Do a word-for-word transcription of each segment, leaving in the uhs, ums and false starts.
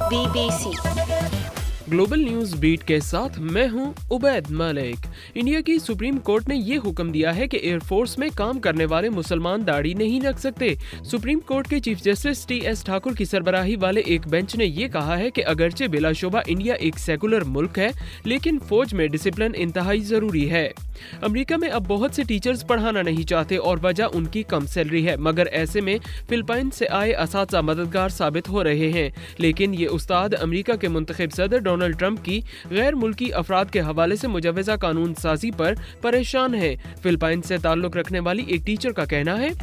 B B C global news beat के साथ मैं हूं उबैद मलिक। इंडिया की सुप्रीम कोर्ट ने ये हुक्म दिया है कि एयरफोर्स में काम करने वाले मुसलमान दाढ़ी नहीं रख सकते। सुप्रीम कोर्ट के chief justice T S Thakur की सरबराही वाले एक बेंच ने ये कहा है कि अगरचे बिलाशुबा इंडिया एक सेकुलर मुल्क है, लेकिन फौज में डिसिप्लिन इंतहाई जरूरी है। अमेरिका में अब बहुत से टीचर्स पढ़ाना नहीं चाहते और वजह उनकी कम सैलरी है, मगर ऐसे में फिलिपाइन से आए असातिज़ा मददगार साबित हो रहे हैं। लेकिन ये उस्ताद अमेरिका के मुंतखब सदर डोनाल्ड ट्रंप की गैर मुल्की अफराद के हवाले से मुजवजा कानून साजी पर परेशान है। फिलिपाइन से ताल्लुक रखने वाली एक टीचर का कहना है,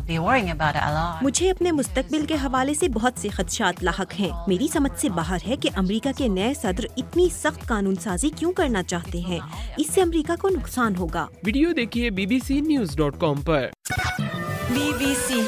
मुझे अपने मुस्तकबिल के हवाले से बहुत से खदशात लाहक हैं। मेरी समझ से बाहर है कि अमेरिका के नए सदर इतनी सख्त कानून साजी क्यों करना चाहते हैं। इससे अमेरिका को नुकसान होगा। वीडियो देखिए B B C news dot com पर। बी बी सी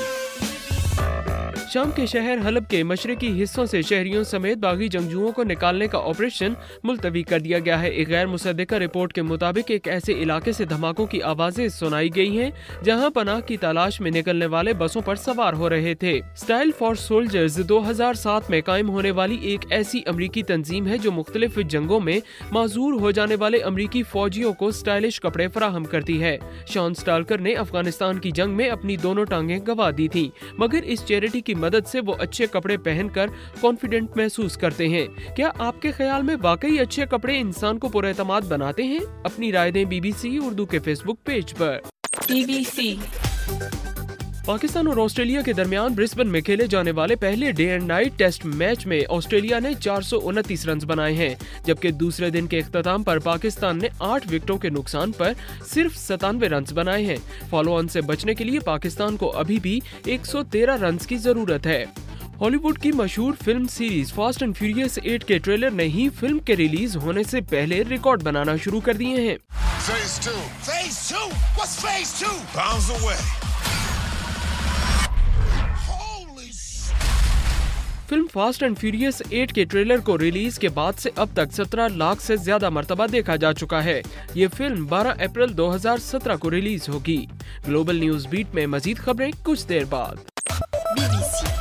शाम के शहर हलब के मशरकी हिस्सों से शहरियों समेत बागी जंगजुओं को निकालने का ऑपरेशन मुलतवी कर दिया गया है। एक गैर मुसद्दिका रिपोर्ट के मुताबिक एक ऐसे इलाके से धमाकों की आवाजें सुनाई गई हैं, जहां पनाह की तलाश में निकलने वाले बसों पर सवार हो रहे थे। स्टाइल फॉर सोल्जर्स दो हजार सात में कायम होने वाली एक ऐसी अमरीकी तंजीम है जो मुख्तलिफ जंगों में माजूर हो जाने वाले अमरीकी फौजियों को स्टाइलिश कपड़े फराहम करती है। शॉन स्टाल्कर ने अफगानिस्तान की जंग में अपनी दोनों टांगें गंवा दी थी, मगर इस चैरिटी की मदद से वो अच्छे कपड़े पहनकर कॉन्फिडेंट महसूस करते हैं। क्या आपके ख्याल में वाकई अच्छे कपड़े इंसान को पुरएतमाद बनाते हैं? अपनी राय दें बी बी सी उर्दू के फेसबुक पेज पर। बी बी सी पाकिस्तान और ऑस्ट्रेलिया के दरमियान ब्रिस्बेन में खेले जाने वाले पहले day and night test match में ऑस्ट्रेलिया ने चार सौ उनतीस रन बनाए हैं, जबकि दूसरे दिन के इख्तिताम पर पाकिस्तान ने आठ विकेटों के नुकसान पर सिर्फ सतानवे रन बनाए हैं। फॉलो ऑन से बचने के लिए पाकिस्तान को अभी भी एक सौ तेरह रन की जरूरत है। हॉलीवुड की मशहूर film series fast and furious eight के ट्रेलर ने ही फिल्म के रिलीज होने से पहले रिकॉर्ड बनाना शुरू कर दिए हैं। Phase two. Phase two? What's phase two? Pounds away. Film fast and furious eight के ट्रेलर को रिलीज के बाद से अब तक सत्रह लाख से ज्यादा मर्तबा देखा जा चुका है। ये फिल्म बारह अप्रैल दो हजार सत्रह को रिलीज होगी। ग्लोबल न्यूज बीट में मजीद खबरें कुछ देर बाद। बी बी सी